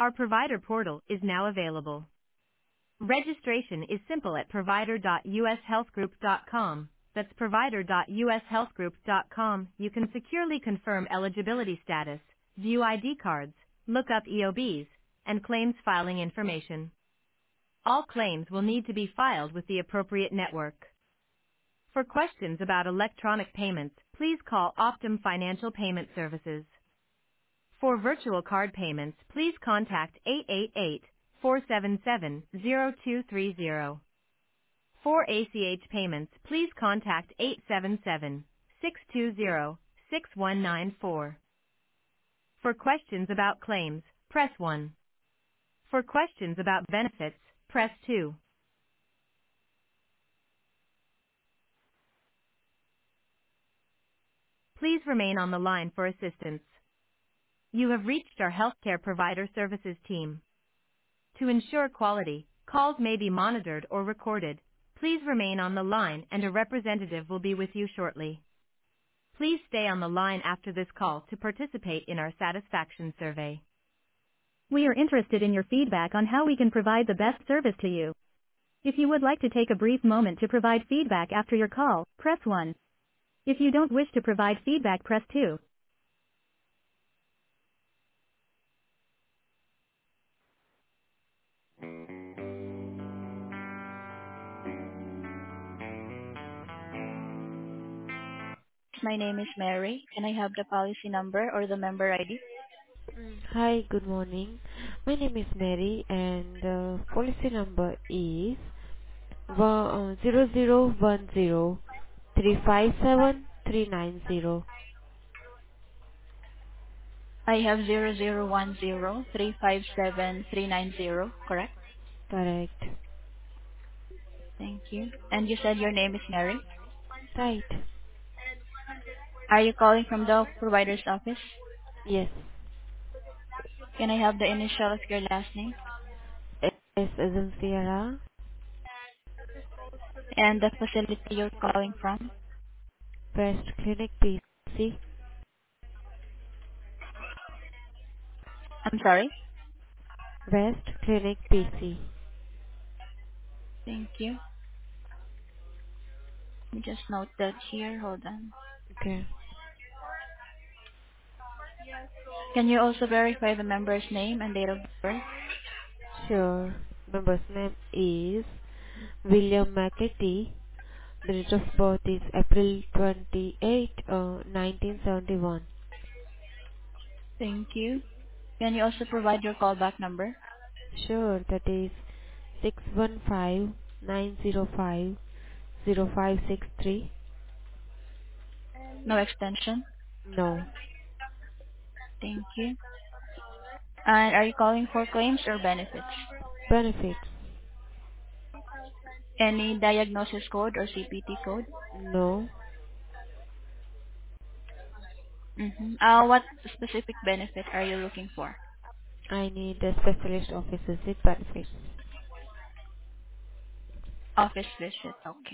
Our provider portal is now available. Registration is simple at provider.ushealthgroup.com. That's provider.ushealthgroup.com. You can securely confirm eligibility status, view ID cards, look up EOBs, and claims filing information. All claims will need to be filed with the appropriate network. For questions about electronic payments, please call Optum Financial Payment Services. For virtual card payments, please contact 888-477-0230. For ACH payments, please contact 877-620-6194. For questions about claims, press 1. For questions about benefits, press 2. Please remain on the line for assistance. You have reached our healthcare provider services team. To ensure quality, calls may be monitored or recorded. Please remain on the line and a representative will be with you shortly. Please stay on the line after this call to participate in our satisfaction survey. We are interested in your feedback on how we can provide the best service to you. If you would like to take a brief moment to provide feedback after your call, press 1. If you don't wish to provide feedback, press 2. My name is Mary. Can I have the policy number or the member ID? Hi, good morning. My name is Mary and the policy number is 0010357390. I have 0010357390, correct? Correct. Thank you. And you said your name is Mary. Right. Are you calling from the provider's office? Yes. Can I have the initial of your last name S as in Sierra, and the facility you're calling from? West Clinic PC, I'm sorry. West Clinic PC. Thank you. Let me just note that here. Hold on. Okay. Can you also verify the member's name and date of birth? Sure. Member's name is William McAtee. The date of birth is April 28, 1971. Thank you. Can you also provide your callback number? Sure, that is 615-905-0563. No extension. No. Thank you. And are you calling for claims or benefits? Benefits? Any diagnosis code or CPT code? No. What specific benefit are you looking for? I need a specialist office visit benefits. Office visit. Okay.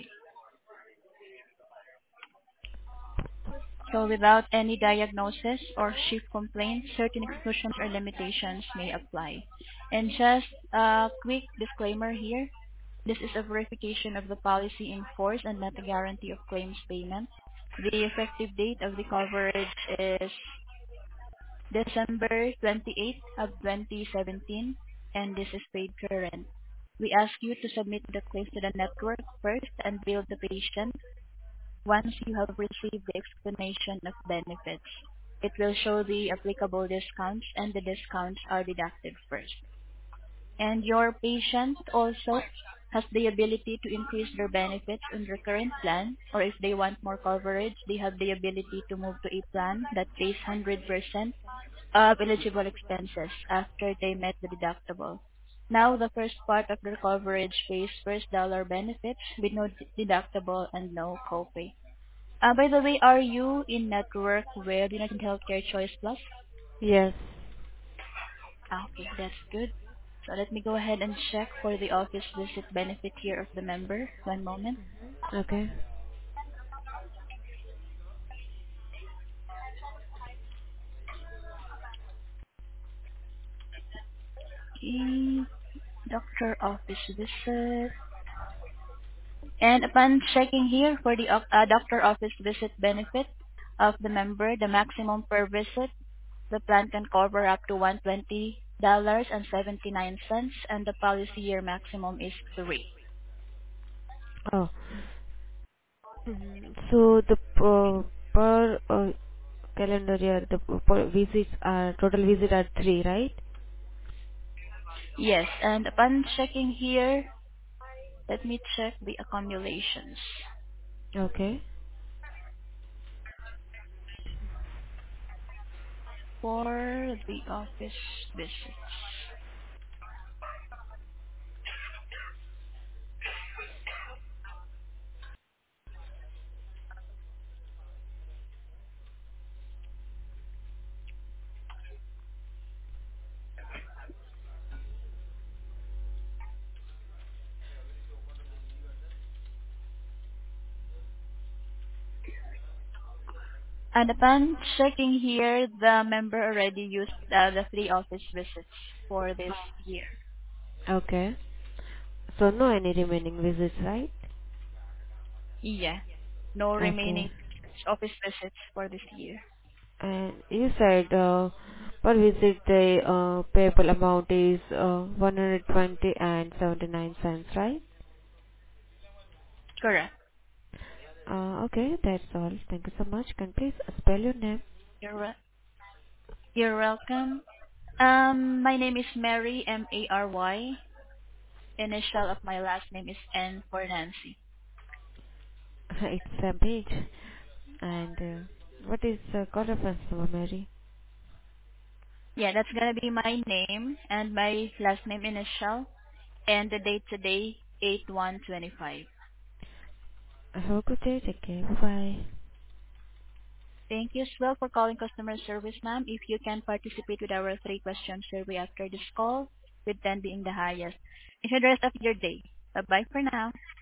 So without any diagnosis or shift complaint, certain exclusions or limitations may apply. And just a quick disclaimer here. This is a verification of the policy in force and not a guarantee of claims payment. The effective date of the coverage is December 28th of 2017, and this is paid current. We ask you to submit the claims to the network first and bill the patient once you have received the explanation of benefits. It will show the applicable discounts, and the discounts are deducted first. And your patient also has the ability to increase their benefits in their current plan, or if they want more coverage, they have the ability to move to a plan that pays 100% of eligible expenses after they met the deductible. Now, the first part of their coverage pays first dollar benefits with no deductible and no copay. By the way, are you in network with United Healthcare Choice Plus? Yes. Okay, that's good. So let me go ahead and check for the office visit benefit here of the member. One moment. Okay. Okay. Doctor office visit. And upon checking here for the doctor office visit benefit of the member, the maximum per visit, the plan can cover up to $120.79, and the policy year maximum is 3. Oh, so the per calendar year, the per visits are total visit are 3, right? Yes, and upon checking here, let me check the accumulations Okay. for the office visit. And upon checking here, the member already used the 3 office visits for this year. Okay. So no any remaining visits, right? Yeah, no Okay. remaining office visits for this year. And you said per visit the payable amount is 120 and 79 cents, right? Correct. Okay, that's all. Thank you so much. Can please spell your name? You're, you're welcome. My name is Mary, Mary. Initial of my last name is N for Nancy. It's Sam Page. And what is call reference number, Mary? Yeah, that's gonna be my name and my last name initial and the date today, 8/1/25. Have a good day. Take care. Bye-bye. Thank you as well for calling customer service, ma'am. If you can participate with our 3-question survey after this call, with 10 being the highest. Enjoy the rest of your day. Bye-bye for now.